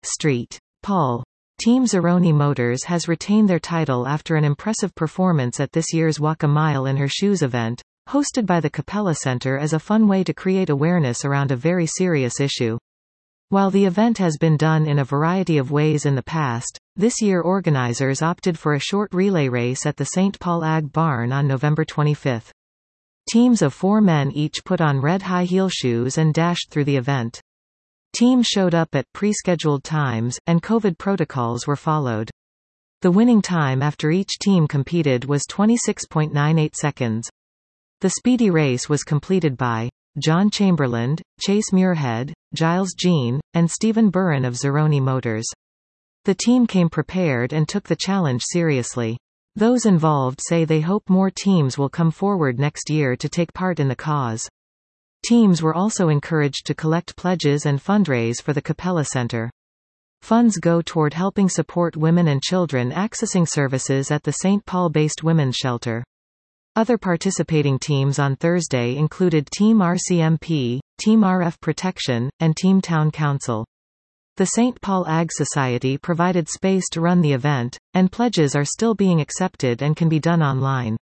St. Paul. Team Zeroni Motors has retained their title after an impressive performance at this year's Walk a Mile in Her Shoes event, hosted by the Capella Center as a fun way to create awareness around a very serious issue. While the event has been done in a variety of ways in the past, this year organizers opted for a short relay race at the St. Paul Ag Barn on November 25. Teams of 4 men each put on red high-heel shoes and dashed through the event. Teams showed up at pre-scheduled times, and COVID protocols were followed. The winning time after each team competed was 26.98 seconds. The speedy race was completed by John Chamberlain, Chase Muirhead, Giles Jean, and Stephen Burren of Zeroni Motors. The team came prepared and took the challenge seriously. Those involved say they hope more teams will come forward next year to take part in the cause. Teams were also encouraged to collect pledges and fundraise for the Capella Center. Funds go toward helping support women and children accessing services at the St. Paul-based women's shelter. Other participating teams on Thursday included Team RCMP, Team RF Protection, and Team Town Council. The St. Paul Ag Society provided space to run the event, and pledges are still being accepted and can be done online.